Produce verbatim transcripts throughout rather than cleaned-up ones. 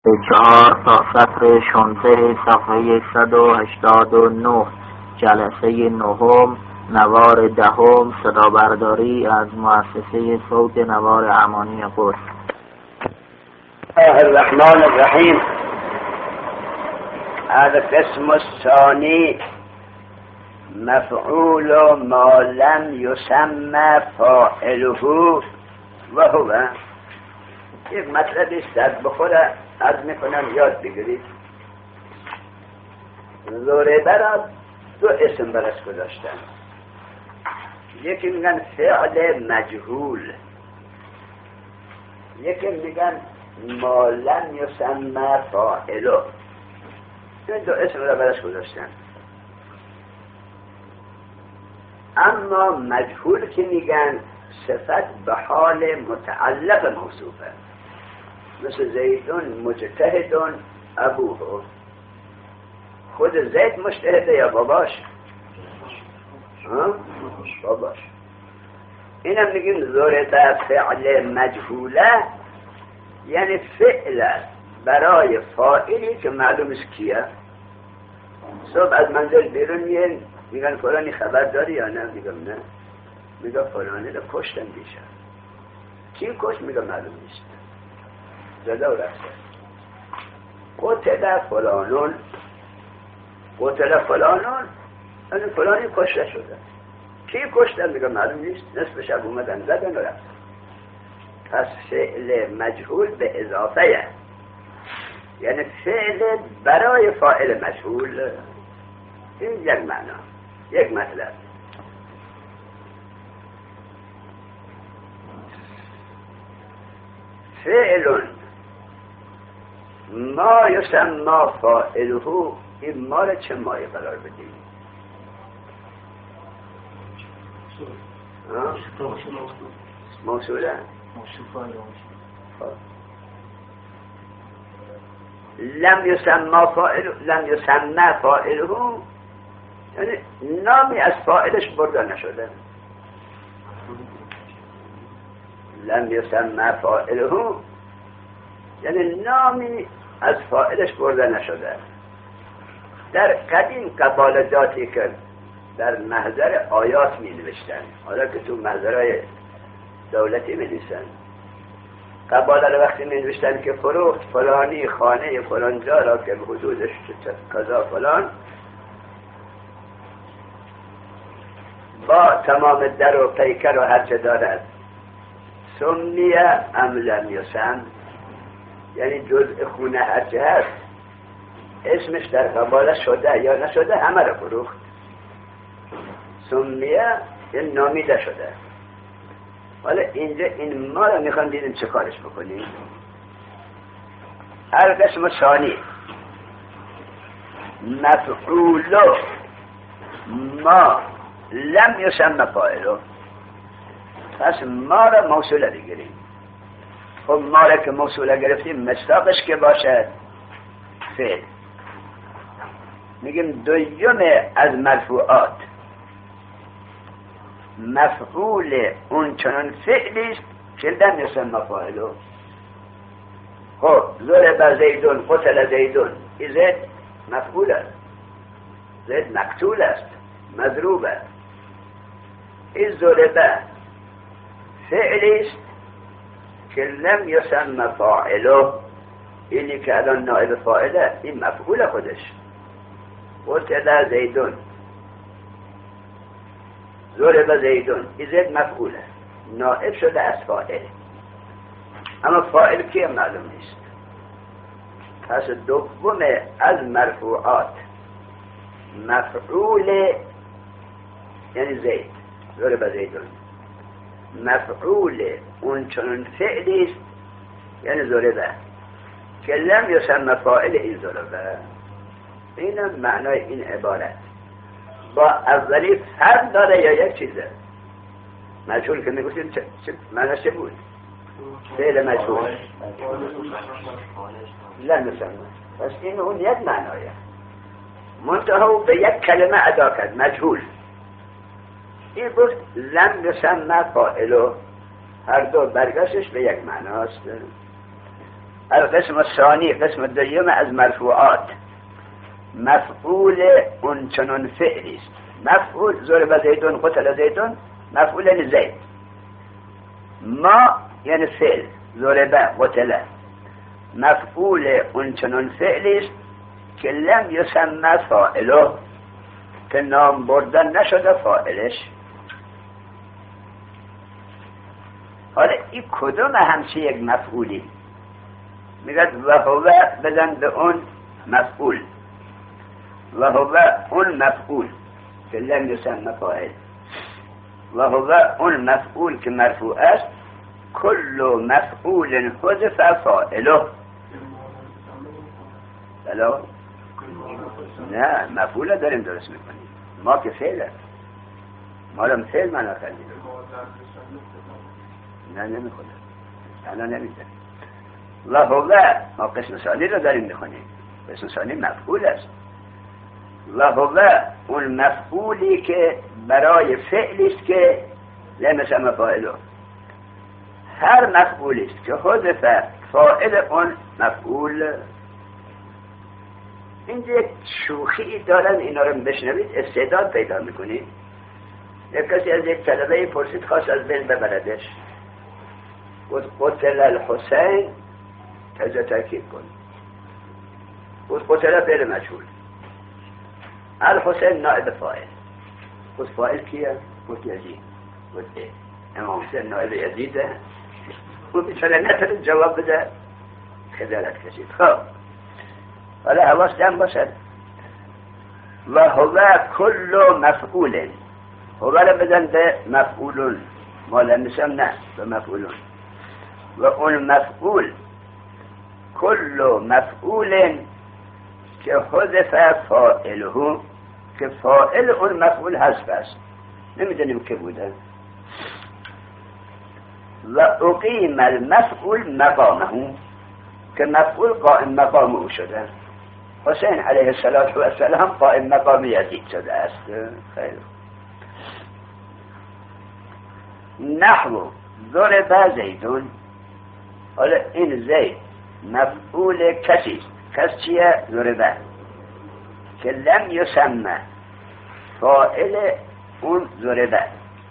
چهار تا سطر شانزده صفحه صد و هشتاد و نه جلسه نهم نوار دهم صدا برداری از مؤسسه صوت نوار امانی قدس. الله الرحمن الرحیم. القسم الثانی مفعول ما لم یسمى فاعله و هو. یک مطلبی است در بخوره از میکنم یاد بگیرید. ضربه را دو اسم برش گذاشتن، یکی میگن فعل مجهول، یکی میگن ما لم یسمى فاعله. این دو اسم را برش گذاشتن. اما مجهول که میگن صفت به حال متعلق موصوفه، مثل زیدون مجتهدون ابوه. خود زید مجتهده یا باباش؟ باباش. اینم میگیم ضرب فعل مجهوله، یعنی فعل برای فاعلی که معلوم است کیه. صبح از منزل بیرون میگن میگن فلانی خبر داری یا نه؟ میگم نه. میگه فلانی رو کشتن دیشب. کی کشت؟ میگه معلوم نیست. زده و رفته. قتل فلانون قتل فلانون یعنی فلانی کشته شده. کی کشتن؟ میگه معلوم نیست. نصف شب اومدن زدن و رفتن. پس فعل مجهول به اضافه، یعنی فعل برای فاعل مجهول. این یک معنا، یک مطلب. فعل ما یسمى فاعله، این ما را چه مایی قرار بدیم؟ موصوله. لم یسمى فاعله، لم یسمى فاعله یعنی نامی از فاعلش برده نشده. لم یسمى فاعله یعنی نامی از فاعلش برده نشده. در قدیم قبالجاتی که در محضر آیات می نوشتن، حالا که تو محضرهای دولتی می نوشتن، قباله رو وقتی می نوشتن که فروخت فلانی خانه فلانجا را که به حدودش کذا فلان با تمام در و پیکر و هرچه دارد، سمیه ام لم یسم، یعنی جزء خونه هرچه هست اسمش در قباله شده یا نشده همه رو فروخت. سمیه یعنی نامیده شده. حالا اینجا این ما رو میخوام دیدیم چه کارش بکنیم. القسم ثانی مفعول ما لم یسمى فاعله. پس ما را موصوله بگیریم. خب ما را که موصوله گرفتیم مصداقش که باشه فعل. میگیم دویم از مرفوعات مفعول اون چنان فعلی است که لم یسمى فاعله. خب ضرب زیدون قتل زیدون، این زید مفعول است، زید مقتول است، مضروب است. این ضرب فعلی است که لم یسمى فاعله، اینی که الان نائب فاعله، این مفعول خودش. قتل زیدون ضرب زیدون، این زید مفعوله، نائب شده از فاعل، اما فاعل کیه معلوم نیست. پس دوم از مرفوعات مفعول یعنی زید ضرب زیدون، مفعول اون چنون فعلی است یعنی ضربه که لم یسمى فاعل این ضربه. این معنای این عبارت با اولی فرق داره یا یک چیزه؟ مجهول که میگوشیم چه معناش چه بود؟ فعل مجهول لم یسمى. پس این اون یک معنایه، منتها به یک کلمه ادا کرد مجهول. این بود لم یسمى فاعله، هر دو برگشتش به یک معناست. القسم الثانی، قسم دوم از مرفوعات، مفعول اون چنون فعلی است. مفعول ضرب زیدون قتل زیدون، مفعول یعنی زید. ما یعنی فعل، ضرب قتل. مفعول اون چنون فعلی است که لم یسمى فاعله، که نام بردن نشده فاعلش. حالا این کدوم همچه یک مفعولی؟ میگه و هو بزن به اون مفعول، و هو اون مفعول که لم یسمى فاعل، و هو اون مفعول که مرفوع است. کل مفعول حذف فاعله. بلا نه، مفعول داریم درست میکنیم، ما که فعل است، ما لم فعل منا کردیم. نه نمیخونه، الان نمیده. و هو ما قسم ثانی رو داریم میخونیم، قسم ثانی مفعول است. و هو اون مفعولی که برای فعلی است که لم یسمى فاعله. هر مفعولی است که حذف فاعل اون مفعول. اینجا یک شوخی دارن، اینا رو بشنوید استعداد پیدا میکنید. یک کسی از یک طلبه پرسید، خواست از بین ببردش، گفت قتل الحسین، تجا ترکیب کن. گفت قتل فعل مجهول، الحسین نائب فاعل. گفت فاعل کیه؟ گفت یزید. گفت امام حسین نائب یزیده. گفت بیچاره نتونه جواب بده، خجالت کشید. خب حالا حواس جمع باشد. و هو کل مفعول، هو رو بزن به مفعولون، مالا نسم نه به مفعولون. و اون مفعول کل مفعول که حذف فاعله، که فاعل اون مفعول حذف است، نمیدونیم که بوده. و اقیم المفعول مقامه، که مفعول قائم مقام او شده. حسین علیه السلام قائم مقام یزید شده است. خیلی نحو ضرب زیدون. حالا این زید مفعول کسی است. کس چیه؟ ضربه، که لم یسمى فاعل اون ضربه.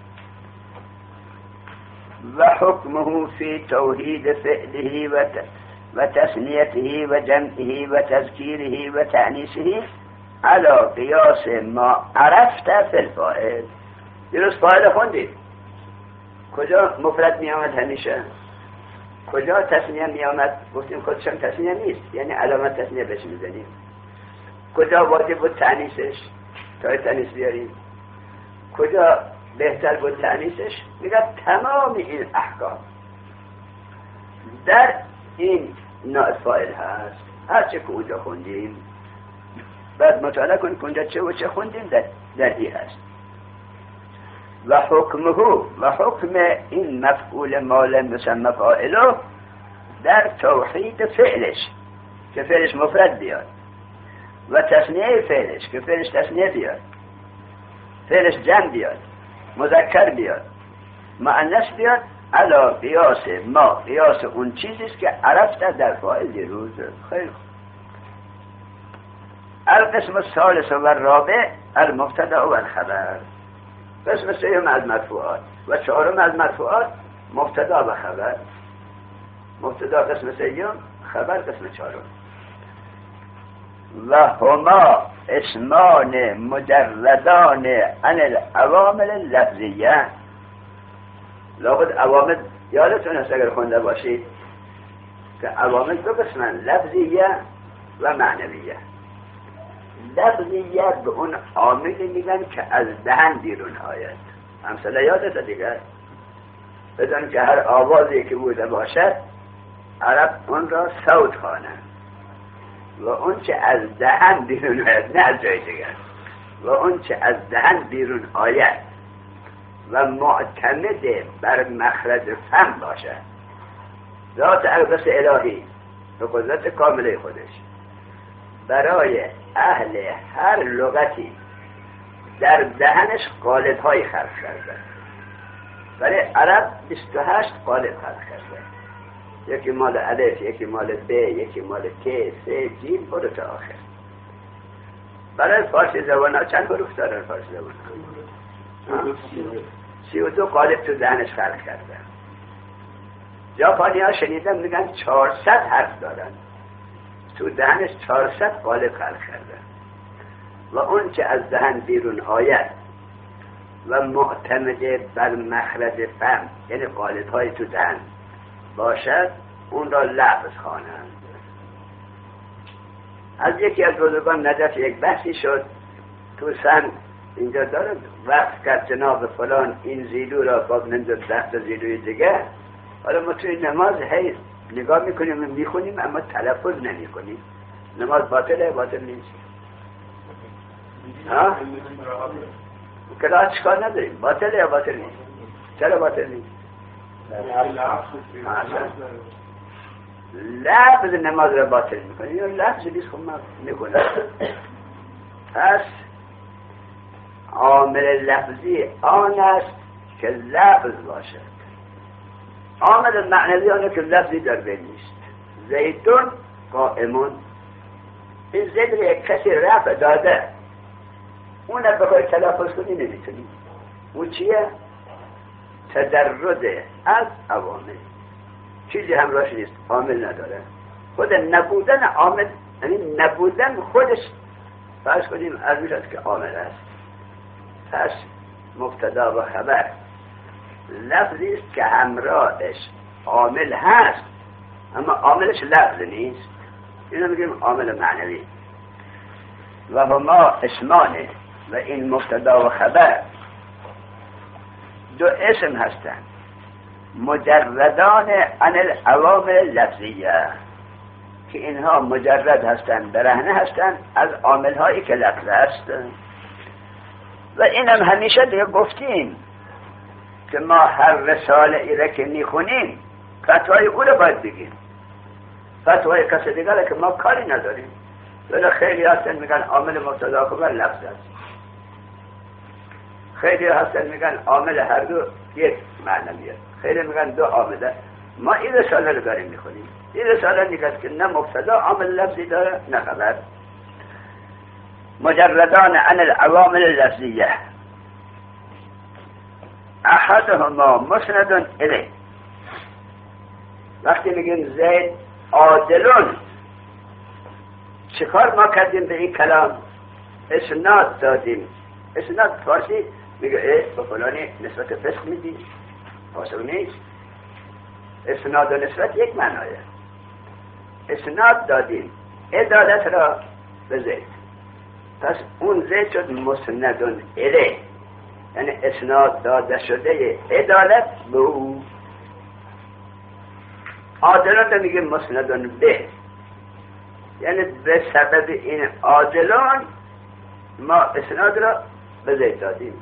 و حکمه فی توحید فعله و و تثنیته و جمعه و تذکیره و تعنیسه علی قیاس ما عرفت فی الفاعل. درست فاعل خوندید، کجا مفرد می آمد همیشه، کجا تثنیه می آمد؟ گفتیم خودشم تثنیه نیست، یعنی علامت تثنیه بهش میزنیم. کجا واجب بود تعنیسش تا تعنیس بیاریم، کجا بهتر بود تعنیسش. میگه تمام این احکام در این نائب فاعل هست. هر چه که اونجا خوندیم بعد مطالعه کنیم که اونجا چه و چه خوندیم در, در این هست. و حکمه، و حکم این مفعول ما لم یسمى فاعله در توحید فعلش، که فعلش مفرد بیاد، و تثنیه فعلش، که فعلش تثنیه بیاد، فعلش جمع بیاد، مذکر بیاد، مؤنث بیاد، علا قیاس ما، قیاس اون چیزیست که عرفت در فاعل دیروز. خیلی خوب. القسم الثالث و الرابع المبتدا و الخبر. قسم سوم از مرفوعات و چهارم از مرفوعات مبتدا و خبر. مبتدا قسم سوم، خبر قسم چهارم. و هما اسمان مجردان عن العوامل اللفظیه. لابد عوامل یادتون هست اگر خونده باشید که عوامل دو قسمن، لفظیه و معنویه. لفظیه به اون عاملی میگن که از دهن بیرون آید. همساله یادت دیگر بدون که هر آوازی که بوده باشد عرب اون را صوت خوانند، و اون چه از دهن بیرون آید، نه از جای دیگر، و اون چه از دهن بیرون آید و معتمد بر مخرج فم باشد، ذات اقدس الهی به قدرت کامله خودش برای اهل هر لغتی در دهنش قالب‌های خلق کرده. ولی عرب بیست و هشت قالب خلق کرده. یکی مال الف، یکی مال ب، یکی مال ک، سه، جیم، برو تا آخر. برای فارسی زبان ها چند حروف دارن فارسی زبان ها؟ سی و دو قالب تو ذهنش خلق کرده. ژاپنی ها شنیدم میگن چهارصد حرف دارن، تو ذهنش چهارصد قالب خلق کرده و اون که از ذهن بیرون آید و معتمد بر مخرج فهم، یعنی قالب های تو ذهن باشد، اون را لفظ خوانند. از یکی از بزرگان نجف یک بحثی شد تو سن اینجا دارد وقت کرد جناب فلان این زیلو را با نمید دست زیلوی دیگه. حالا ما توی نماز هی نگاه میکنیم و میخونیم اما تلفظ نمی کنیم. نماز باطله باطل نیست. ها؟ کلاس چکار نداریم. باطله یا باطل نیست؟ چرا باطل نیست؟ لفظ نماز را باطل میکنیم یا لفظ نیست خب ما میکنیم. پس عامل لفظی آن است که لفظ باشد. عامل معنوی آنه که لفظی در بین نیست. زیدون قائمون، این زید را یک کسی رفع داده، اون را بخوای تلفظ کنی نمیتونی. اون چیه؟ تدرد از عوامل، چیزی همراهش نیست، عامل نداره. خود نبودن عامل، یعنی نبودن خودش فرض کنیم از میشد که عامل است. پس مبتدا و خبر لفظی است که همراهش عامل هست اما عاملش لفظ نیست، اینو میگیم عامل معنوی. و هما اسمانه، و این مبتدا و خبر دو اسم هستند مجردان عن العوامل لفظیه، که اینها مجرد هستند، برهنه هستند از عامل هایی که لفظ است. و اینم همیشه دیگه گفتیم که ما هر رساله ای را که میخونیم فتوای او را باید بگیم، فتوای کسی دیگر که ما کاری نداریم. ولی خیلی هستن میگن عامل مبتدا خبر لفظ است، خیلی هستن میگن عامل هر دو یک معنیه، خیلی میگن دو عامله. ما این رساله رو داریم میخونیم، این رساله میگه که نه مبتدا عامل لفظی داره نه خبر. مجردان عن العوامل اللفظیه، احدهما مسند الیه. وقتی میگیم زید عادلون، چیکار ما کردیم به این کلام؟ اسناد دادیم. اسناد فارسی میگه ای به فلانی نسبت فسق میدی، فاسق نیست. اسناد و نسبت یک معنایه. اسناد دادیم عدالت را به زید، پس اون زید شد مسندون الیه، یعنی اسناد داده شده عدالت به او. عادلان رو میگیم مسندون به، یعنی به سبب این عادلان ما اسناد را به زید دادیم.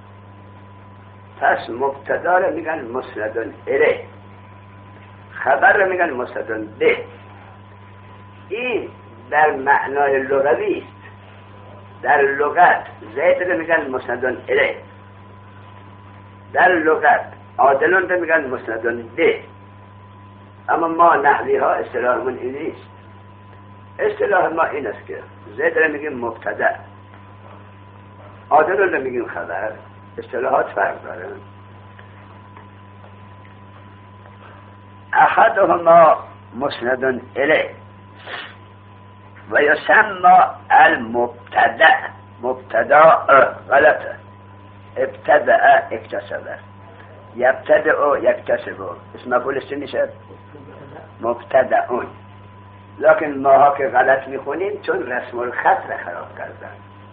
پس مبتدا را میگن مسندون الیه، خبر را میگن مسندون به. این در معنای لغوی است. در لغت زید را میگن مسندون الیه، در لغت عادلان را میگن مسندون به. اما ما نحوی ها اصطلاحمون این نیست. اصطلاح ما این است که زید را میگیم مبتدا، عادلان را میگیم خبر. اصطلاحات فرق دارن. احدهما مسند الیه و یسمى المبتدا. مبتدا غلطه، ابتدأ اکتسب، یبتدأ یکتسب، اسم مفعول است میشه مبتدأون. لکن ماها که غلط میخونیم چون رسم الخط را خراب کردن.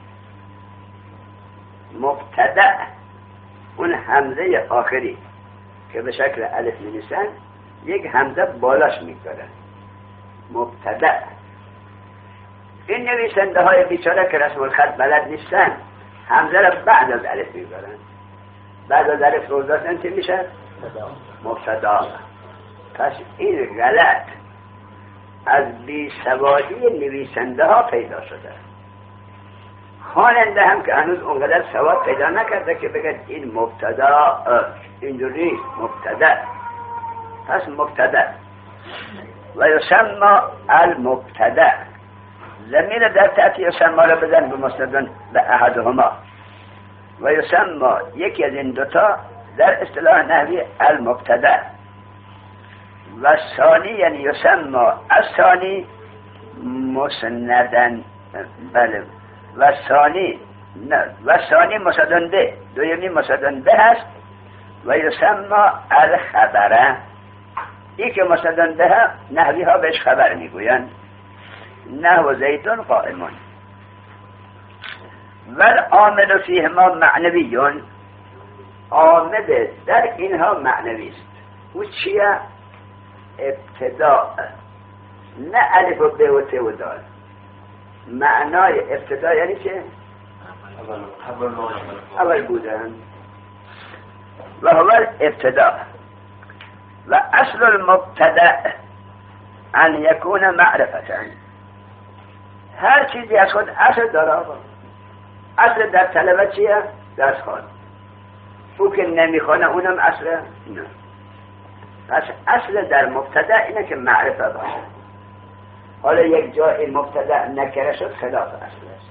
مبتدأ اون همزه آخری که به شکل الف می‌نویسن یک همزه بالاش میگذارن، مبتدأ. این نویسنده های بیچاره که رسم الخط بلد نیستن همزه را بعد از الف میگذارن، بعد از الف روزداشتن چی میشه؟ مبتدا. پس این غلط از بی سوادی نویسنده ها پیدا شده. خواننده هم که هنوز اونقدر سواد پیدا نکرده که بگه این مبتدا، اینجوری مبتدا. پس مبتدا و یسمى المبتدأ. ضمیر در تأتی یسمى را بزن به مسندون به احدهما. و یسمى یکی از این دوتا در اصطلاح نحوی المبتدأ. و ثانی یعنی یسمى الثانی مسندن، بله، و ثانی نه و ثانی مسندن به، دویمی مسندن به هست. و یسمى الخبره، ای که مسندن به نحوی ها بهش خبر میگویند. نحو زیدون قائمون. والعامل فیهما معنویون، عامل در اینها معنوی است. او چیه؟ ابتداء، نه الف و ب و ت و دال. معنای ابتداء یعنی چه؟ اول بودن. و هو ابتداء. و اصل المبتدأ ان یکون معرفتا. هر چیزی از خود اصل داره. اصل در طلبه چیه؟ درس خوان. او که نمیخونه اونم اصله؟ نه. پس اصل در مبتدأ اینه که معرفه باشه. حالا یک جای مبتدأ نکره شد خلاف اصل است.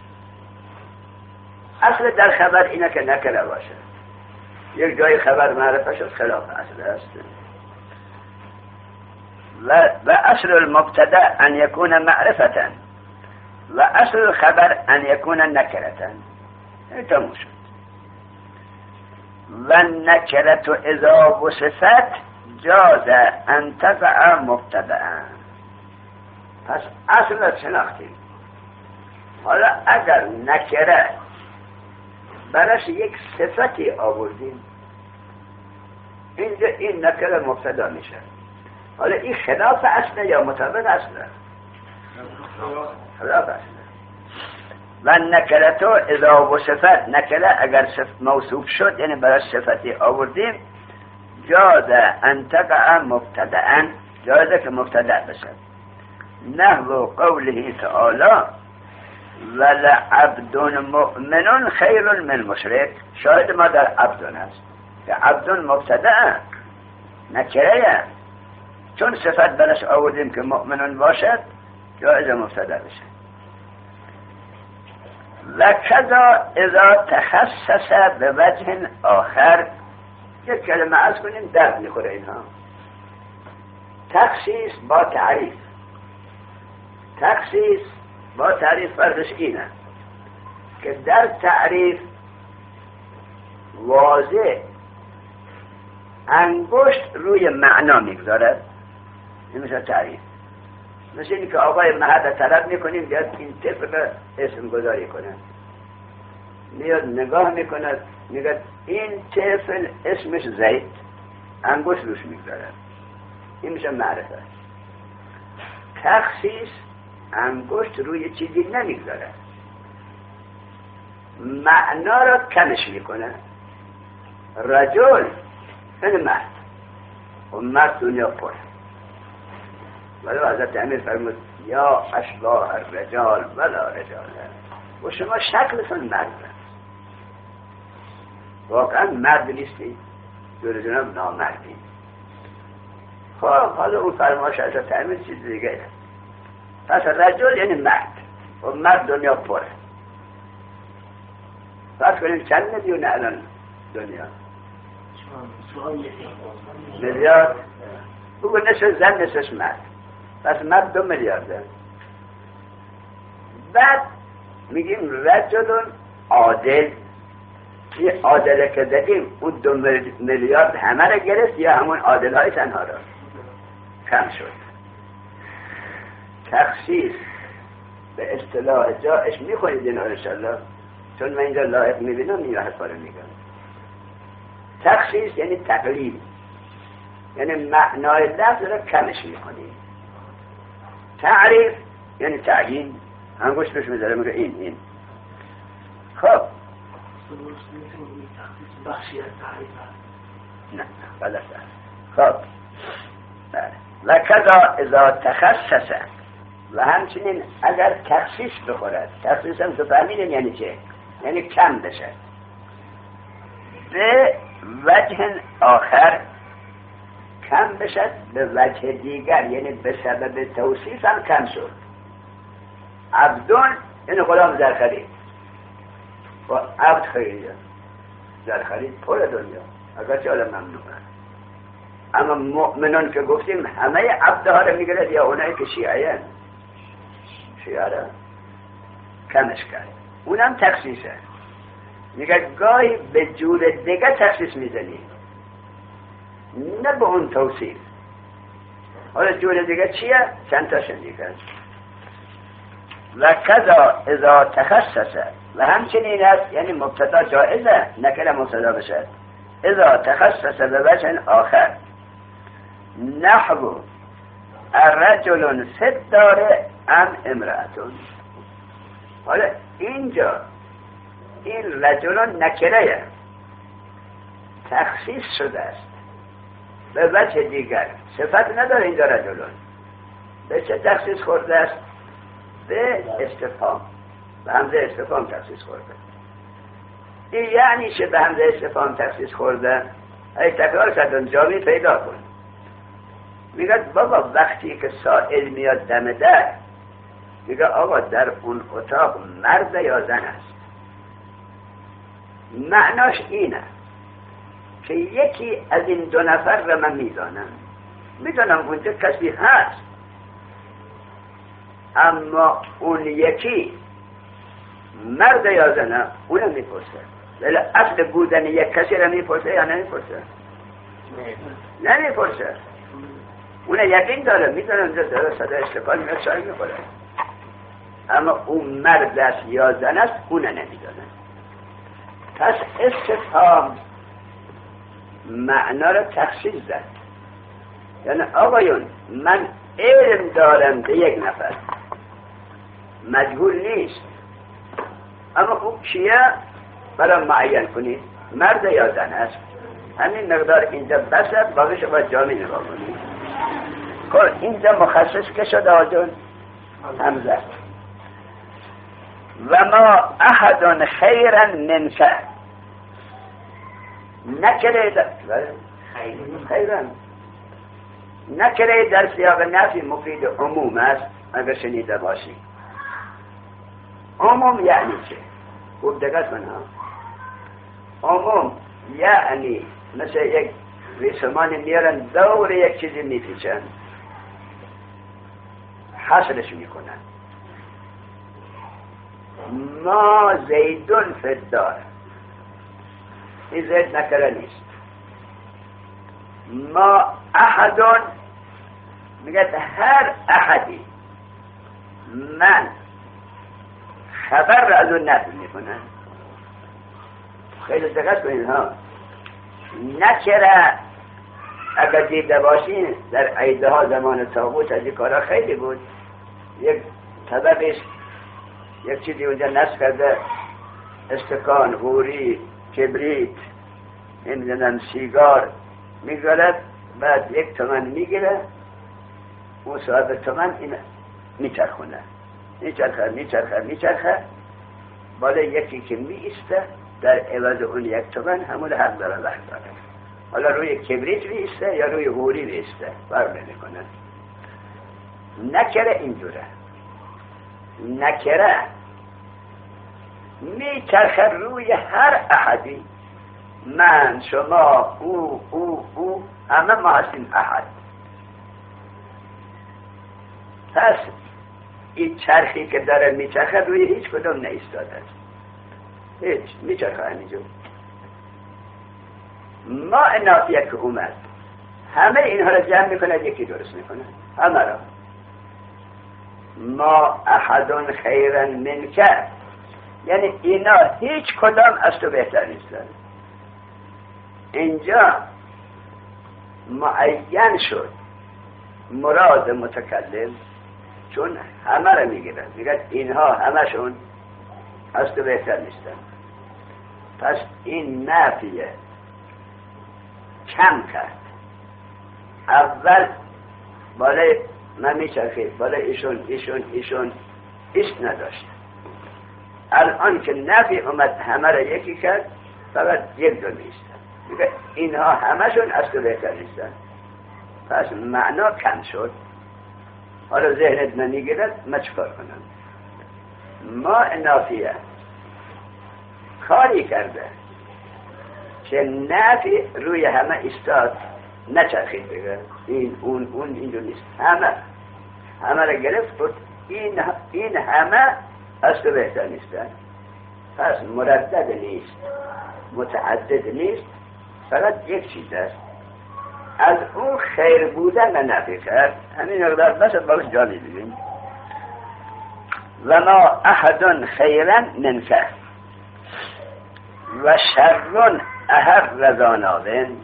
اصل در خبر اینه که نکره باشه. یک جای خبر معرفه شد خلاف اصل است. و, و اصل المبتدأ ان یکون معرفتا و اصل الخبر ان یکون نکرتا. این تموم شد. و نکرت اذا وصفت جاز ان تقع مبتدأ. پس اصل را شناختیم. حالا اگر نکره برش یک صفتی آوردیم، اینجا این نکره مبتدا میشه. حالا این خلاف اصله یا مطابق اصله؟ خلاف اصله. و نکرتو اذا وصفت، نکره اگر موصوف شد یعنی برای صفتی آوردیم، جاز ان تقع مبتدأ، جازه که مبتدأ بشه. نحو قوله تعالی ولعبد مؤمن خیر من مشرک. شاهد ما در عبدون هست که عبدون مبتدأ نکره، چون صفت برش آوردیم که مؤمنون باشد جایز مبتدأ بشه. و کذا اذا تخصص به وجه آخر. یک کلمه از کنیم درد میخوره اینها. تخصیص با تعریف. تخصیص با تعریف فرقش اینه که در تعریف واضح انگشت روی معنا میگذارد. این میشه تعریف. مثل این که آقای مهد طلب میکنیم بیاد این طفل اسم گذاری کنه، میاد نگاه میکند میگه این طفل اسمش زید، انگشت روش میگذارد. این میشه معرفت. تخصیص انگشت روی چیزی نمیگذارد، معنا را کمش میکنه. رجل این مرد و مرد دنیا پر. ولی حضرت امیر فرمود یا اشباه الرجال ولا رجال. و شما شکلتون مرد است، واقعا مرد نیستی، دور جناب نامردی. خب حالا اون فرمایش حضرت امیر چیز دیگه. پس رجل یعنی مرد و مرد دنیا پره. فرض کنیم چند میلیون الان دنیا؟ میلیارد. بگو نصف زن نصفش مرد، پس مرد دو میلیارده. بعد میگیم رجل عادل. این عادله که دادیم اون دو میلیارد همه را گرفت یا همون عادل های تنها را؟ کم شد. تخصیص به اصطلاح جایش میخونید این انشالله، چون من اینجا لایق میبینم این حرف رو میگم. تخصیص یعنی تقلیل، یعنی معنای لفظ را کمش میکنید. تعریف یعنی تعیین، انگوش بهش میذاره میگه این این. خب بخشی از تعریف نه غلط است. خب و کذا اذا تخصص، و همچنین اگر تخصیص بخورد. تخصیص هم تو فهمیدین یعنی چه؟ یعنی کم بشه. به وجه آخر کم بشد به وجه دیگر، یعنی به سبب توصیف هم کم شد. عبدون این غلام زر خرید و عبد خرید، زر خرید پر دنیا اگرچه حالا ممنوعه. اما مؤمنان که گفتیم همه عبدها رو میگرد یا اونایی که شیعه شیعه را کمش کرد، اونم تخصیصه. میگه گاهی به جور دیگه تخصیص میزنی نه به اون توصیف. حالا جور دیگه چیه؟ چند تا شنیده و کذا اذا تخصصه و همچنین است، یعنی مبتدا جائزه نکره مبتدا بشد. اذا تخصص به وجه آخر نحو الرجل فی الدار ام امرأتون. حالا اینجا این رجل نکره تخصیص شده است به وجه دیگر، صفت نداره اینجا رجلون. به چه تخصیص خورده است؟ به استفهام، به همزه استفهام تخصیص خورده. این یعنی چه به همزه استفهام تخصیص خورده؟ ای تکرار کردن جامعی پیدا کن. میگه بابا وقتی که سائل میاد دم در، میگه آقا در اون اتاق مرد یا زن است. معناش اینه که یکی از این دو نفر رو من میدانم، میدانم اونجا کسی هست، اما اون یکی مرد یا زنه اونم میپرسه. ولی اصل بودن یک کسی رو میپرسه یا نمیپرسه؟ نمیپرسه. اون یقین داره، میدونه اونجا داره صدا اشتفال میاد چای میخوره، اما اون مرد است یا زن است اون نمیدونه. پس استفهام معنا را تخصیص زد، یعنی آقایون من علم دارم به یک نفر، مجهول نیست، اما اون کیه برای معین کنید، مرد یا زن است. همین مقدار اینجا بسه، باقی شما جامعی نگاه کنید. اینجا مخصص که شد آجون همزه و ما احد خیرا منکه نکره در خیرا نکره در سیاق نفی مفید عموم است. اگر شنیده باشی عموم یعنی چه؟ خوب دقت کن ها. عموم یعنی مثل یک ریسمان میارن دور یک چیزی میپیچن، حاصلش میکنن. ما زیدون فی الدار، این زید نکره نیست. ما احدون میگه هر احدی، من خبر را از اون نفی میکنن. خیلی دقت کنید ها. نکره اگر دیده باشین در عیده ها زمان طاغوت از این کارا خیلی بود. یک طبقش یک چیزی اونجا نصب کرده، استکان، غوری، کبریت، نمیدونم سیگار میگرد، بعد یک تومن میگیره، اون صاحب تومن این میچرخونه، میچرخه میچرخه میچرخه بالا یکی که میسته در عوض اون یک تومن همون حق داره وقت داره. حالا روی کبریت میسته یا روی غوری میسته فرق نمیکنه. نکره اینجوره، نکره میچرخه روی هر احدی، من، شما، او او او همه ما هستیم احد. پس این چرخی که داره میچرخه روی هیچ کدوم نیستاده است، هیچ میچرخه همینجور. ما نافیه که اومد همه اینها را جمع میکنه یکی درست میکنه، همه را. ما احدون خیرا منکه، یعنی اینا هیچ کدام از تو بهتر نیستن. اینجا معین شد مراد متکلم، چون همه را میگیرن، میگن اینها همشون از تو بهتر نیستن. پس این نفیه کم کرد. اول بالای من میچرخید، بالای ایشون ایشون ایشون ایست نداشت. الان که نفی اومد همه را یکی کرد، فقط یک دو نیستن. میگه اینها همشون از تو بهتر نیستن. پس معنا کم شد. حالا ذهنت نمیگیرد من چکار کنم؟ ما نافیه کاری کرده که نفی روی همه استاد نچرخید بگه این اون اون اینجا نیست، همه همه را گرفت بود این این همه از تو بهتر نیستن. پس مردد نیست، متعدد نیست، فقط یک چیز است. از اون خیر بودن نفی کرد. همین مقدار بس باش جا می‌بینیم. و ما احد خیرا منکه و شرون اهر رضاناون.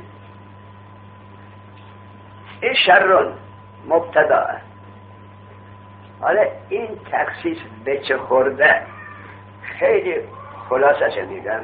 این شرون مبتدا. حالا این تخصیص به چه خورده خیلی خلاصش میگم.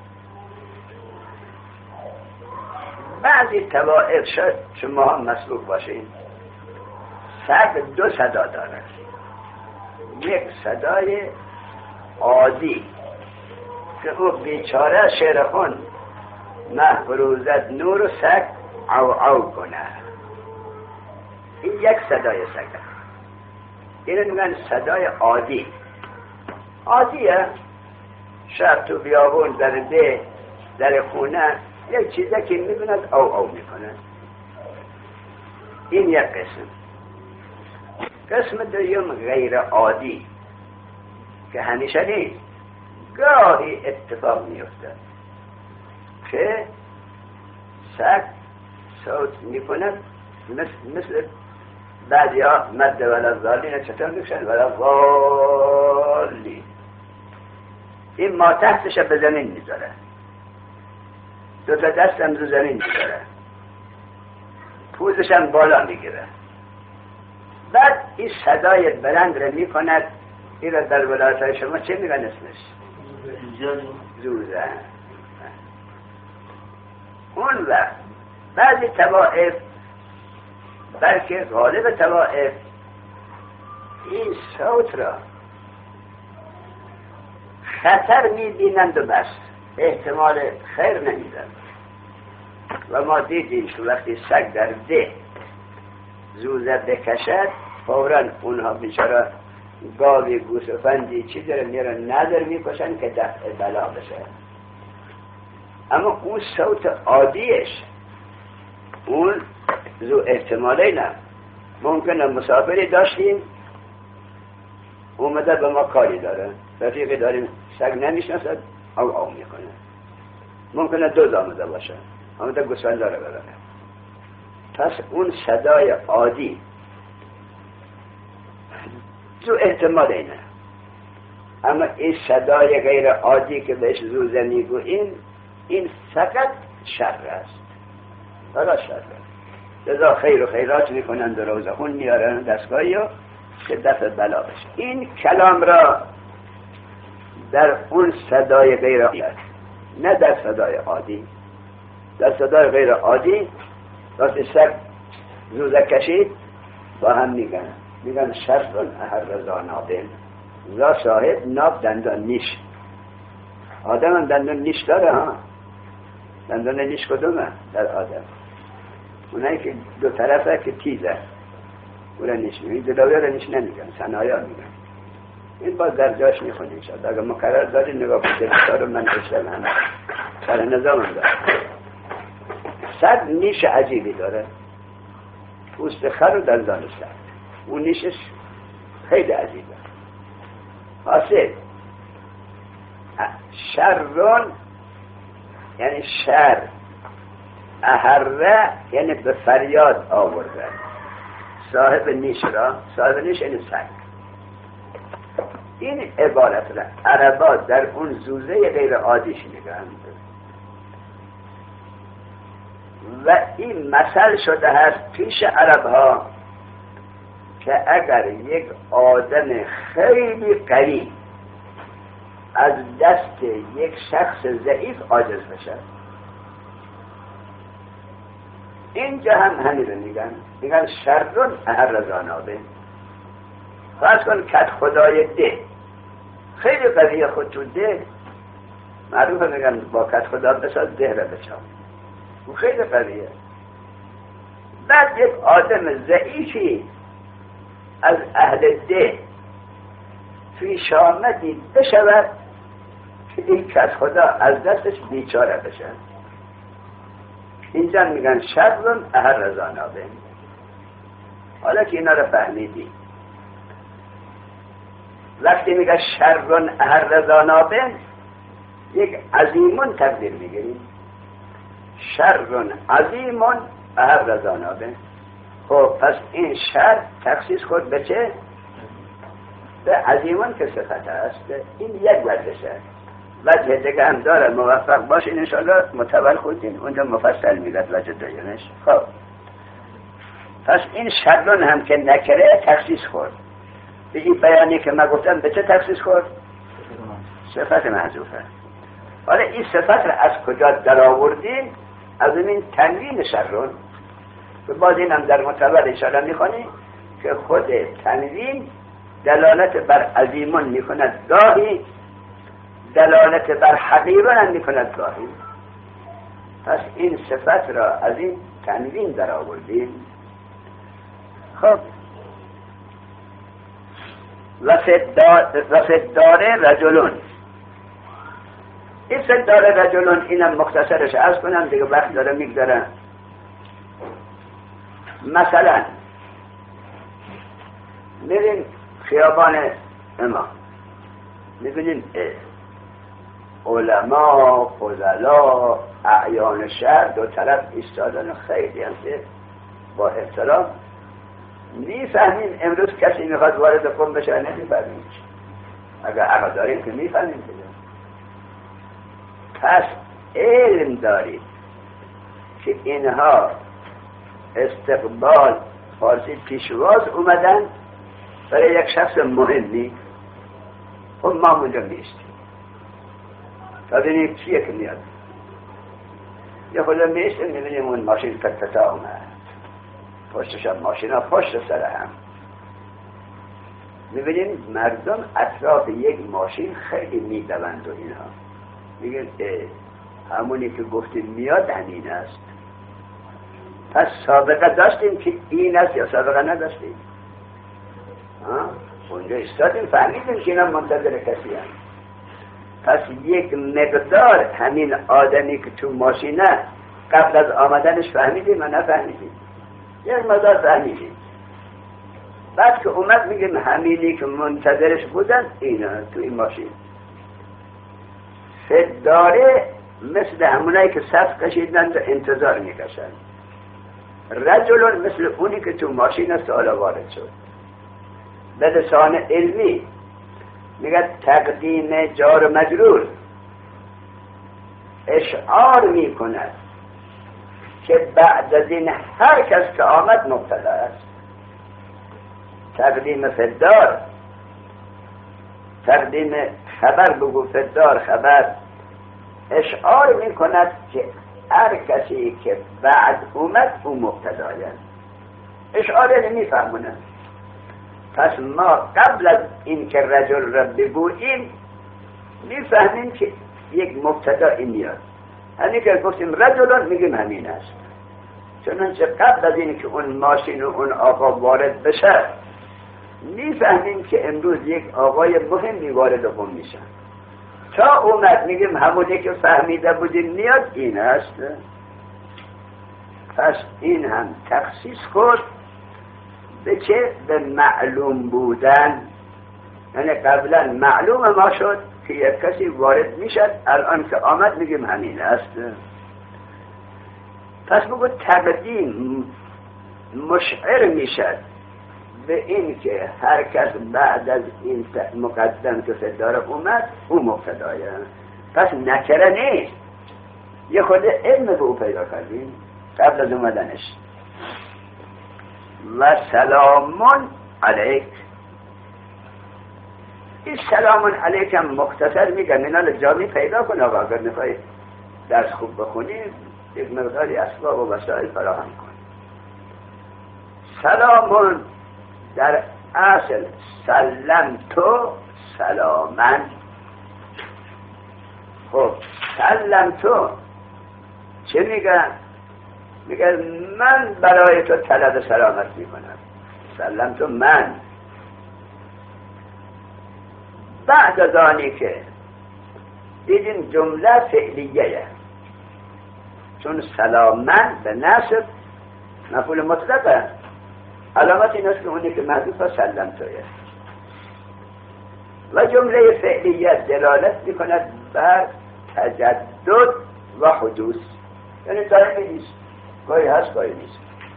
بعضی طوائف شد شما هم مسلوک باشین. سگ دو صدا دارد. یک صدای عادی که او بیچاره شعر خون محفروزد نور و سگ او او کنه. این یک صدای سگ. اینو میگن صدای عادی. عادیه شب تو بیابون در ده در خونه یک چیزه که میبیند او او میکنه. این یک قسم. قسم دوم غیر عادی که همیشه نیست، گاهی اتفاق میفته که سگ صوت میکنه مثل مثل بعضی ها مد ولالظالین چطور میکشن ولالظالین. این ما تحتش به زمین میذاره، دو تا دستم رو زمین میذاره، پوزشم بالا میگیره. بعد این صدای بلند رو میکند. این رو در ولایت شما چه میگن اسمش؟ زوزه. اون وقت بعضی طوائف بلکه غالب طوائف این صوت را خطر میبینند و بس، احتمال خیر نمیدن. و ما دیدیم که وقتی سگ در ده زوزه بکشد فوراً اونها بیچاره گاوی گوسفندی چی داره میرن نظر میکشن که دفع بلا بشه. اما اون صوت عادیش اون زو احتمالی نه. ممکنه مسافری داشتیم اومده به ما کاری داره، رفیقی داریم سگ نمیشناسد او او میکنه. ممکنه دوز آمده باشه آمده گوسفند داره ببره. پس اون صدای عادی زو احتمال اینه. اما این صدای غیر عادی که بهش زوزه میگوییم این فقط شر است، فقط شر است. لذا خیر و خیرات میکنند و روزه خون میارن دستگاهی و که دفع بلا بشه. این کلام را در اون صدای غیر عادی، نه در صدای عادی. در صدای غیر عادی وقتی سگ زوزه کشید با هم میگن میگن شرطون اهر رضا نابین. زا صاحب ناب دندان نیش. آدم هم دندان نیش داره ها. دندان نیش کدومه در آدم؟ اونایی که دو طرفه که تیزه اون نیش میگن. دلاوی را نیش نمیگن، صنایا میگن. این باز در جاش میخونیم شد. اگر مقرر داری نگاه کنید رو من اشتر همه سر نظام هم داره. سگ نیش عجیبی داره. پوست خر و دندان سگ. اون نیشش خیلی عجیبه. حاصل شرون یعنی شر، اهره یعنی به فریاد آورده. صاحب نیش را، صاحب نیش یعنی سگ. این عبارت را عربا در اون زوزه غیر عادیش میگن و این مثل شده هست پیش عرب ها که اگر یک آدم خیلی قوی از دست یک شخص ضعیف عاجز بشه، اینجا هم همین رو میگن میگن شرون اهر رضانابه. فرض کن کت خدای ده خیلی قویه، خود تو ده معروفه میگن با کت خدا بساز ده را بچام، او خیلی قویه. بعد یک آدم ضعیفی از اهل ده توی شامدی بشود که این که از خدا از دستش بیچاره بشن. اینجا میگن شرون اهر رضانابه. حالا که اینا رو فهمیدی، وقتی میگه شرون اهر رضانابه یک عظیمون تقدیر میگیریم. شرون عظیمون اهر رضانابه. خب پس این شر تخصیص خود به چه؟ به عظیمون که صفت است. این یک وجهشه. وجه دیگه هم داره، موفق باشین انشاءالله متول خودین اونجا مفصل میگه وجه دیگهش. خب پس این شرون هم که نکره تخصیص خورد. به این بیانی که من گفتم به چه تخصیص خورد؟ صفت محذوفه. حالا این صفت را از کجا در آوردیم؟ از این تنوین شرون. به باز این هم در متول انشاءالله میخونی که خود تنوین دلالت بر عظیمون میکند گاهی، دلالت بر حقیرون هم میکند گاهی. پس این صفت را از این تنوین در آوردیم. خب وفد داره رجلون. این فد داره رجلون اینم مختصرش عرض کنم دیگه وقت داره میگذره. مثلا میرین خیابان اما میبینین علما، فضلا، اعیان شهر دو طرف ایستادن خیلی هم که با احترام. میفهمیم امروز کسی میخواد وارد قوم بشه نمیفهمیم. اگر عقل داریم که میفهمیم. پس علم دارید که اینها استقبال فارسی پیشواز اومدن برای یک شخص مهمی. خب ما اونجا میستیم تا ببینیم کیه که میاد. یه خود میستیم میبینیم اون ماشین پتتا اومد، پشتش هم ماشین ها پشت سر هم. میبینیم مردم اطراف یک ماشین خیلی میدوند و اینها میگن همونی که گفتیم میاد همین است. پس سابقه داشتیم که این است یا سابقه نداشتیم؟ اونجا استادیم فهمیدیم که اینا منتظر کسی هم. پس یک مقدار همین آدمی که تو ماشینه قبل از آمدنش فهمیدیم و نفهمیدیم. یک مقدار فهمیدیم. بعد که اومد میگیم همینی که منتظرش بودن اینا تو این ماشین. فداره مثل همونایی که صف کشیدند و انتظار میکشند. رجلون مثل اونی که تو ماشین سال وارد شد. به لسان علمی میگه تقدیم جار مجرور اشعار میکند که بعد از این هر کس که آمد مبتدا است. تقدیم فدار، تقدیم خبر بگو فدار خبر، اشعار میکند که هر کسی که بعد اومد او مبتدایه. اشعار نمیفهمونه. پس ما قبل از این که رجل را بگوییم میفهمیم که یک مبتدا این میاد. همین که گفتیم رجلان میگیم همین است. چنانچه قبل از این که اون ماشین و اون آقا وارد بشه میفهمیم که امروز یک آقای مهمی وارد قوم میشن. تا اومد میگیم همونی که فهمیده بودیم میاد این است. پس این هم تخصیص خود به چه؟ به معلوم بودن. یعنی قبلا معلوم ما شد که یک کسی وارد میشد، الان که آمد میگیم همین است. پس بگو تقدیم مشعر میشد به این که هر کس بعد از این مقدم که فداره اومد او مبتدایه. پس نکره نیست، یه خود علم به او پیدا کردیم قبل از اومدنش. و سلامون علیک. این سلامون علیک هم مختصر میگن اینا جامعی پیدا کن آقا اگر نخواهی درس خوب بخونی یک مقداری اسباب و وسائل فراهم کن. سلامون در اصل سلم تو سلامن. خب سلم تو چه میگن؟ میگه من برای تو طلب سلامت میکنم. سلام تو من. بعد از آنی که دیدیم جمله فعلیه، چون سلامن به نصب مفعول مطلقه، علامت این است که اونی که محذوف سلم تویه و جمله فعلیه دلالت میکند بر تجدد و حدوث، یعنی دائمی نیست، گاهی هست گاهی نیست.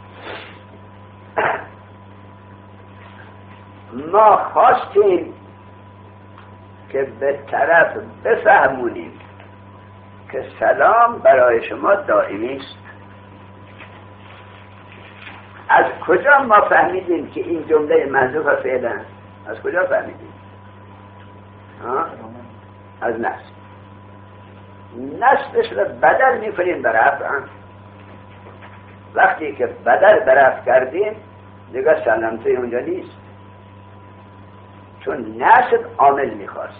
ما خواستیم که به طرف بفهمونیم که سلام برای شما دائمی است. از کجا ما فهمیدیم که این جمله محذوف فعلا؟ از کجا فهمیدیم؟ از نصب. نصبش رو بدل میکنیم بر رفع. وقتی که بدل بر رفع کردیم دیگه سلامتی اونجا نیست، چون نصب عامل میخواست.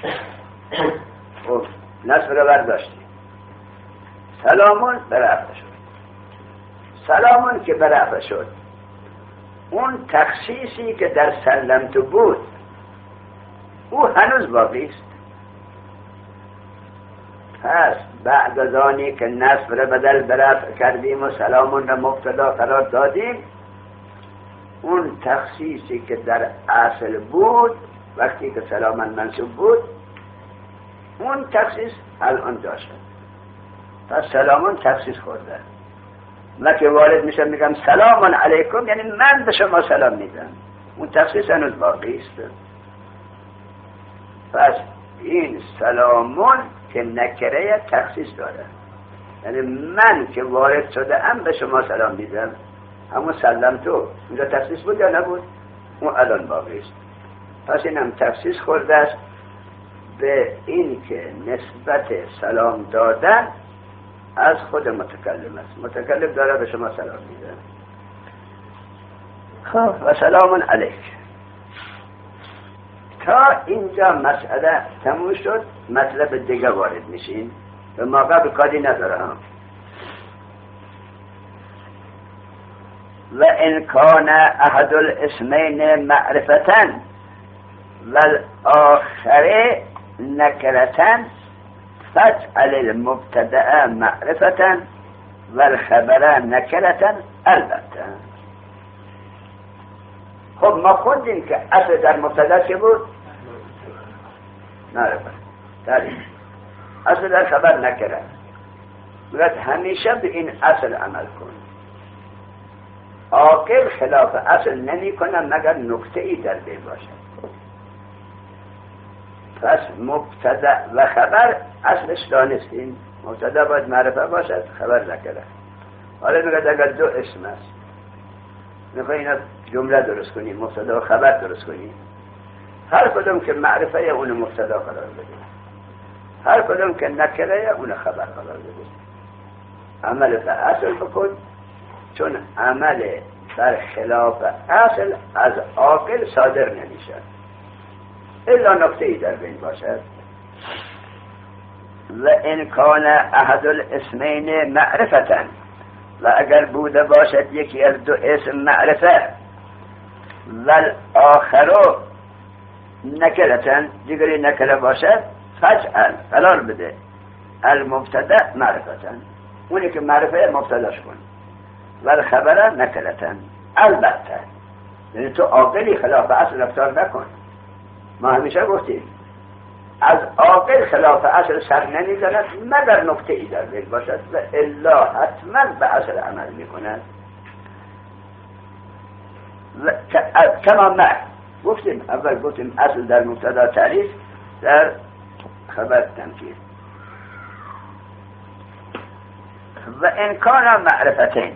خب نصب رو برداشتیم، سلامون بر رفع شد. سلامون که بر رفع شد، اون تخصیصی که در سلمت بود او هنوز باقی است. پس بعد از آنی که نصب را بدل بر رفع کردیم و سلامون را مبتدا قرار دادیم، اون تخصیصی که در اصل بود وقتی که سلامن منصوب بود، اون تخصیص الان داشت. پس سلامون تخصیص خورده. من که وارد میشم میگم سلام علیکم، یعنی من به شما سلام میدم، اون تخصیص هنوز باقی است. پس این سلامون که نکره تخصیص داره، یعنی من که وارد شده ام به شما سلام میدم، همون سلام تو اونجا تخصیص بود یا نبود؟ اون الان باقی است. پس این هم تخصیص خورده است به این که نسبت سلام دادن از خود متکلم است. متکلم داره به شما سلام میده. خب و سلام علیک. تا اینجا مسئله تموم شد، مطلب دیگه وارد میشین. به ما قبل کاری نداره هم. و ان کان احد الاسمین معرفة والآخر نکرة فاجعل المبتدأ معرفة والخبر نکرة. البته خب ما خوندیم که اصل در مبتدا چه بود؟ معرفت. تعریف. اصل در خبر نکره. باید همیشه به این اصل عمل کن. عاقل خلاف اصل نمی کنه مگر نکته ای در بین باشد. پس مبتدا و خبر اصلش دانستیم. مبتدا باید معرفه باشد، خبر نکره. حالا میگه اگر دو اسم است، میخوای اینا جمله درست کنیم، مبتدا و خبر درست کنیم، هر کدوم که معرفه اون مبتدا قرار بدیم، هر کدوم که نکره اون خبر قرار بدیم. عمل به اصل بکن، چون عمل بر خلاف اصل از عاقل صادر نمیشه الا نکته ای در بین باشد. و ان کان احد الاسمین معرفة، و اگر بوده باشد یکی از دو اسم معرفه، و آخرو نکرتن، دیگری نکره باشد، فجعل قرار بده المبتدا معرفتن، اونی که معرفه مبتداش کن، و خبره نکرتن. البته یعنی تو عاقلی خلاف اصل رفتار نکن. ما همیشه گفتیم از عاقل خلاف اصل سر نمیزند مگر نکته ای در بین باشد و الا حتما به اصل عمل میکند. کما ما گفتیم، اول گفتیم اصل در مبتدا تعریف، در خبر تمکین. و امکان معرفتین،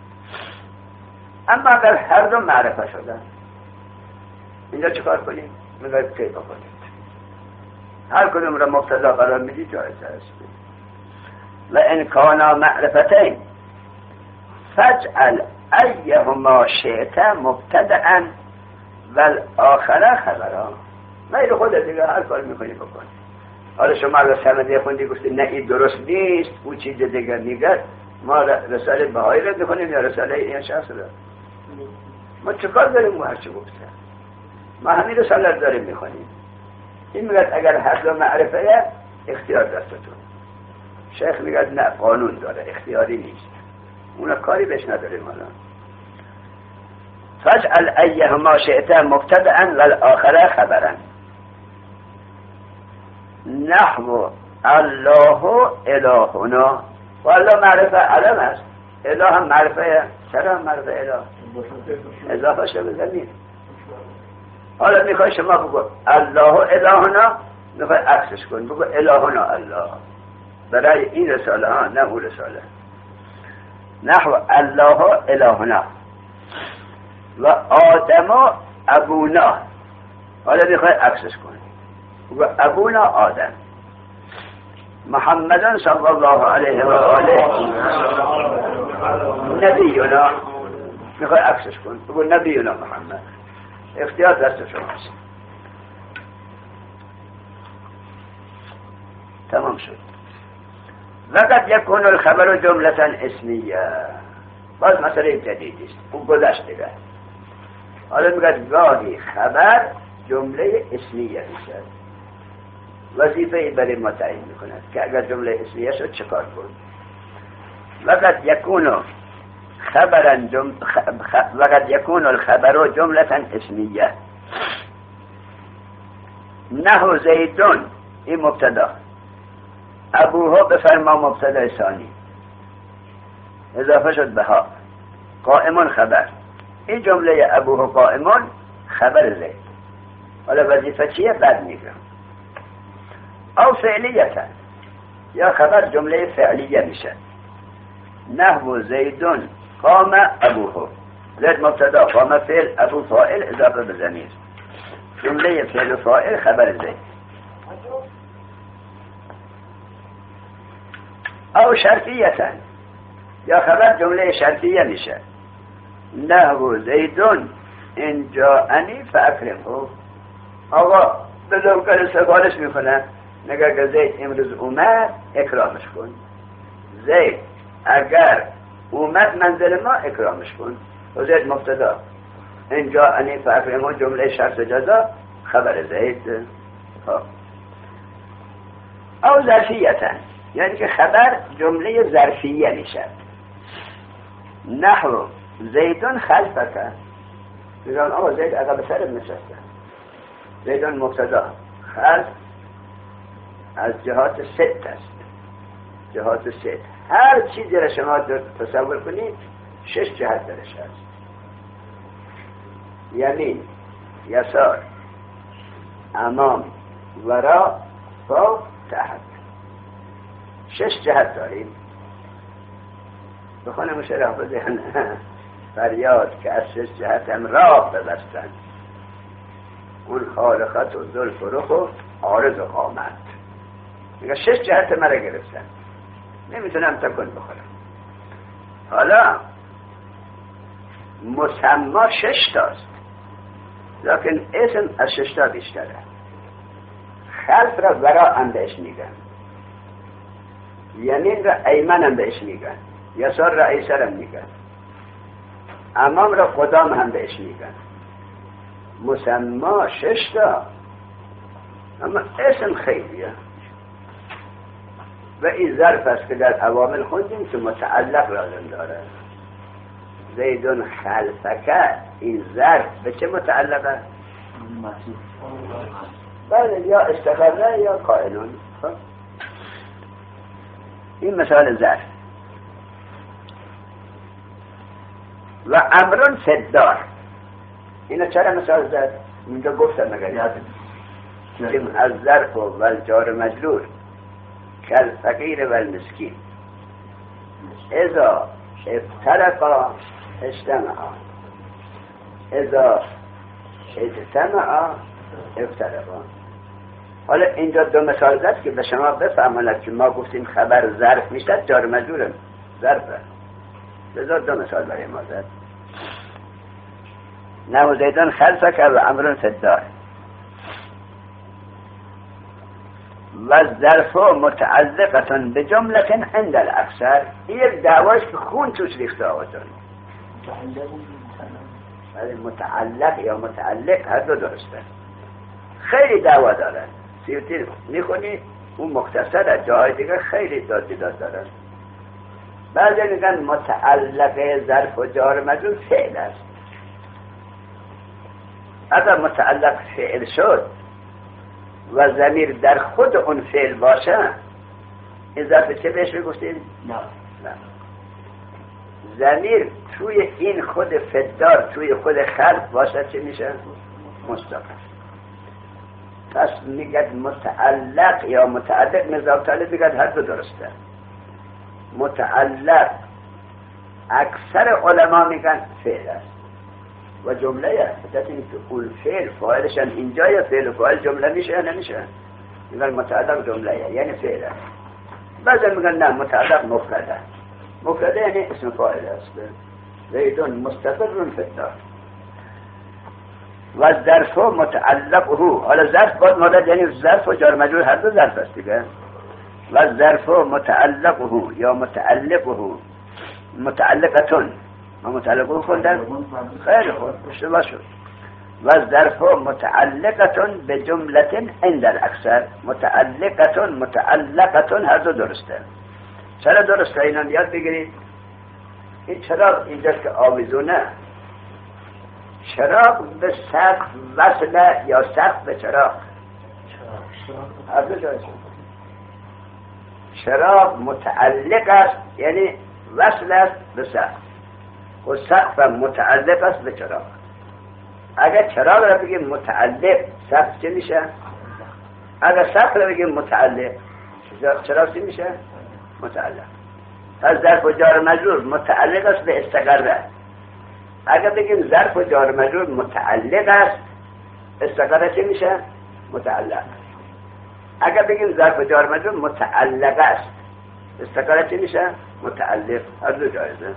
اما اگر هر دو معرفه شدن، اینجا چکار کنیم؟ میگه کی بکنید؟ هر کدوم را مبتدا قرار میدی جایز است. و امکان معرفتین فجعل ایهما شئت مبتدأ والآخر خبرا. غیر خود دیگه هر کار میکنی بکن. حالا شما اگر سنده خوندی گفتی نه این درست نیست، او چیز دیگر میگه، ما رساله بهایی رد کنیم یا رساله این شخص را؟ ما چکار داریم؟ ما هرچی گفته ما همین رساله داریم میخونیم. این میگه اگر حق و معرفه اختیار دستتون. شیخ میگه نه، قانون داره، اختیاری نیست. اونا کاری بهش نداریم. الان فاجعل ایهما شئت مبتدأ والآخر خبرا نحو الله الهنا. و الله معرفه علم است، اله هم معرفه. چرا معرفه اله؟ اضافه شده به زمین. حالا میخوای شما بگو الله الهنا، میخوای عکسش کن بگو الهنا الله. برای این رساله ها، نه اون رساله. نحو الله الهنا و آدم ابونا. حالا میخوای عکسش کن بگو ابونا آدم. محمد صلی الله علیه و آله نبینا. میخوای عکسش کن بگو نبینا محمد. اختیار دست شماست. تمام شد. وقد یکون الخبر جملة اسمیه. باز مسئله جدیدی است، اون گذشت دیگه. حالا میگه گاهی خبر جمله اسمیه میشه. وظیفه ای برای ما تعیین میکند که اگر جمله اسمیه شد چکار کن. وقد یکون خبرا جم... خ... وقد یکون الخبر جملة اسمیه. نحو زیدون، این مبتدا. ابوها بفرما مبتدا ثانی اضافه شد به ها. قائمون خبر. این جمله ابوها قائمون خبر زید. حالا وظیفه چیه؟ بعد میگم. او فعلیتا، یا خبر جمله فعلیه میشه. نحو زیدون قام ابوه. زید مبتدا، قام فعل، ابو فاعل اضافه به ضمیر. جمله فعل و فاعل خبر زید. او شرطیتا، یا خبر جمله شرطیه میشه. نحو زیدون ان جاءنی فاکرمه. آقا بزرگتر سفارش میکنه، نگه که زید امروز اومد اکرامش کن. زید اگر اومد منزل ما اکرامش کن. و زید مبتدا، ان جاءنی فاکرمه جمله شرط جزا خبر زید. او ظرفیتا، یعنی که خبر جمله ظرفیه میشه. نحو زیدون خلفک. میگن آقا زید عقب سرت نشسته. زیدون مبتدا، خلف از جهات ست است. جهات ست، هر چیزی را شما تصور کنید شش جهت درش است. یمین، یسار، امام، ورا، فوق، تحت. شش جهت داریم. بخونه مشرح بزن فریاد که از شش جهت هم راه ببستن. اون خالقت و ذل فرخ و عارض و قامت. میگه شش جهت مرا گرفتن، نمیتونم تکون بخورم. حالا مسما شش تاست، لیکن اسم از شش تا بیشتره. خلف را ورا هم بهش میگن، یمین را ایمن هم بهش میگن، یسار را ایسر هم میگن، امام را قدام هم بهش میگن. مسما شش تا، اما اسم خیلیه. و این ظرف است که در عوامل خوندیم که متعلق لازم داره. زیدون خلفکه، این ظرف به چه متعلقه؟ بله، یا استقره یا قائلون. این مثال ظرف. و امرون صدار. اینا چرا مثال زد؟ اینجا گفتم مگر یادم که از ظرف و الجار مجرور کل فقیر و المسکین اذا افترقا اجتمعا، اذا اجتمعا افترقا. حالا اینجا دو مثال زد که به شما بفهماند که ما گفتیم خبر ظرف میشد، جار مجرور ظرفه. بذار دو مثال برای ما زد. نحو زیدون خلفک و امرون صدار. و ظرف متعلقتون به جملتن عند الاکثر. یک دعواش که خون توش ریخته آوازن، ولی متعلق یا متعلق هر دو درسته. خیلی دعوا دارن، سیوتی میخونی اون مختصر جاهای دیگه خیلی داد داد دارن. بعضی میگن متعلق ظرف و جار مجرور فعل است. اگر متعلق فعل شد و ضمیر در خود اون فعل باشه، این ظرف چه بهش میگفتید؟ نه نه. ضمیر توی این خود فدار توی خود خلق باشه چه میشه؟ مستقر. پس میگد متعلق یا متعلق، نظام طالب میگد هر دو درسته. متعلق اکثر علما میگن فعل است و جمله است. این که اون فعل فاعلشن اینجا یا فعل و فاعل جمله میشه یا نمیشه؟ میگن متعلق جمله یعنی فعل است. بعضی میگن نه متعلق مفرده. مفرده یعنی اسم فاعل است. زیدون مستقر فی الدار. و ظرف متعلقه، حالا ظرف باید مدد یعنی ظرف و جار مجرور هر دو ظرف است دیگه. و ظرف متعلقه یا متعلقه متعلقتون، ما متعلقه خوندن؟ خیلی خوب اشتباه شد. و ظرف متعلقتون به جملتن عند الاکثر. متعلقتون متعلقتون هر دو درسته. چرا درسته؟ اینا یاد بگیرید. این چراغ اینجاست که آویزونه، چراغ به سقف وصله یا سقف به چراغ؟ هر دو جایش. چراغ متعلق است یعنی وصل است به سقف و سقف متعلق است به چراغ. اگر چراغ را بگیم متعلق سقف چه میشه؟ اگر سقف را بگیم متعلق چراغ چه میشه؟ متعلق. پس ظرف و جار مجرور متعلق است به استقره. اگر بگیم ظرف و جار مجرور متعلق است، استقره چه میشه؟ متعلق. اگر بگیم ظرف و جار مجرور متعلق است، استقره چه میشه؟ متعلق. هر دو جایزه.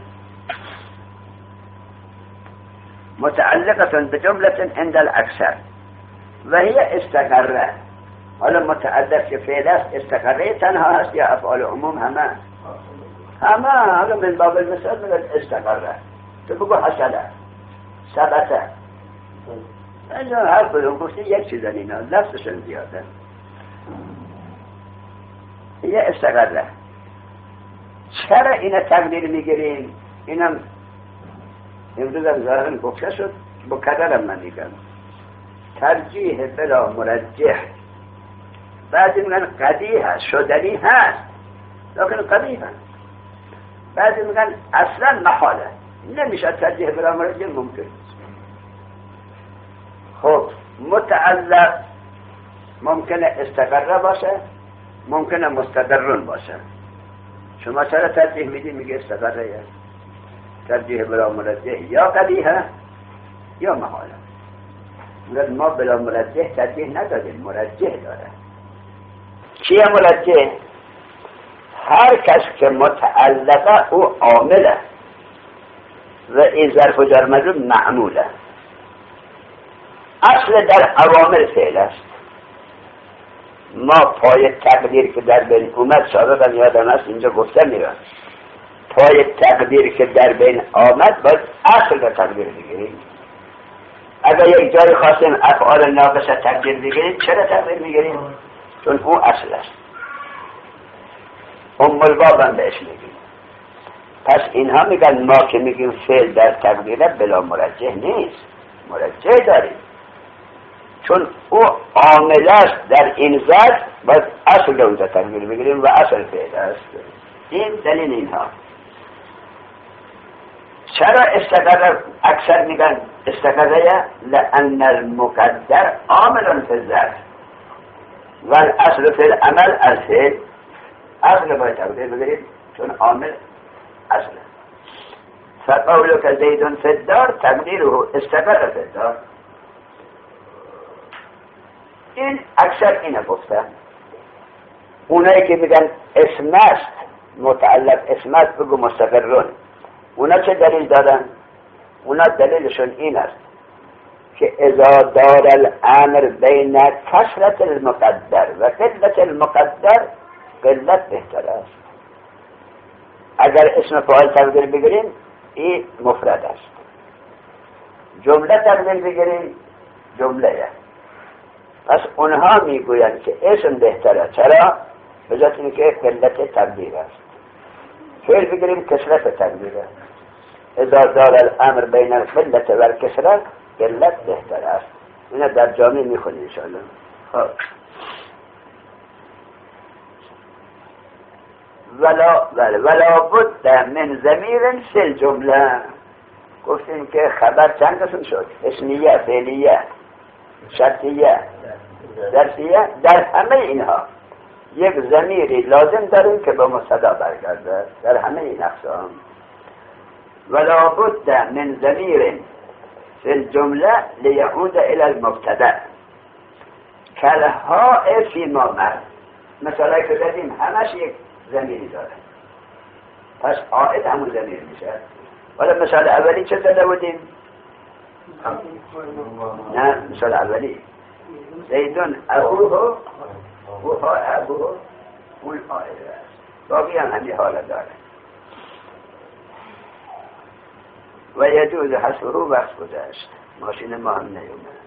متعلقتون به جملتن عند الاکثر و هی استقره. حالا متعلق که فعل است استقره تنها هست یا افعال عموم همه؟ همه. حالا من باب المثال میگن استقره، تو بگو حسنه ثبته، اینجا هر کدوم گفتی یک چیزن، اینا لفظشون زیاده. یه استقره. چرا اینا تقدیر میگیریم؟ اینم امروز هم ظاهرا گفته شد، با کدرم من میگم ترجیح بلا مرجح. بعضی میگن قدیح هست، شدنی هست، لیکن قدیح هست. بعضی میگن اصلا محاله، نمیشه ترجیح بلا مرجح ممکن. خب متعلق ممکنه استقره باشه، ممکنه مستقرون باشه. شما چرا ترجیح میدی؟ میگه استقره. ترجیح بلا مرجح یا قدیحه یا محاله. میگه ما بلا مرجح ترجیح ندادیم، مرجح داره. چیه مرجح؟ هر کس که متعلقه او عامله و این ظرف و جار مجرور معموله. اصل در عوامل فعل است. ما پای تقدیر که در بین اومد، سابقا یادم است اینجا گفته میرم، پای تقدیر که در بین آمد باید اصل را تقدیر بگیریم. اگر یک جای خواستیم افعال ناقصه تقدیر بگیریم، چرا تقدیر میگیریم؟ چون او اصل است. ام الباب هم بهش میگیم. پس اینها میگن ما که میگیم فعل در تقدیره بلا مرجح نیست، مرجح داریم، چون او عامل است در این ذات، باید اصل رو تقدیر بگیریم و اصل فعل است. این دلیل اینها. چرا استقرار اکثر میگن استقراره؟ لأن المقدر عامل فی الذات و الاصل فی العمل الفعل. اصل باید تقدیر بگیریم چون عامل اصل. فقولک زید فی الدار تقدیره استقر فی الدار. این اکثر اینه گفتن. اونایی که میگن اسم است متعلق اسم است بگو مستقرون، اونا چه دلیل دادن؟ اونا دلیلشون این است که اذا دار الامر بین کثرت المقدر و قلت المقدر قلت بهتر است. اگر اسم فاعل تقدیر بگیریم این مفرد است، جمله تقدیر بگیریم جمله. پس اونها میگویند که اسم بهتره. چرا؟ به ذات اینکه قلت تقدیر است. فعل بگیریم کثرت تقدیره. اذا دار الامر بین القلت و الکثرت قلت بهتر است. اینه در جامعه میخونی انشاءالله. خب ولا ولا بد من ضمیر فی الجمله. گفتیم که خبر چند قسم شد؟ اسمیه، فعلیه، شرطیه، ظرفیه. در همه اینها یک ضمیری لازم داریم که با مبتدا برگرده در همه این اقسام. ولا بد من ضمیر فی الجمله لیعود الى المبتدا کالهاء فی ما مر. مثلا که دادیم همش یک ضمیری داره، پس عائد همون ضمیر میشه. ولی مثال اولی چه زده بودیم؟ نه، مثال اولی زیدون ابوه بوها ابوه اون عائد است، باقی هم همین حالت داره. و یجوز حسره وقت گذشت، ماشین ما هم نیومد.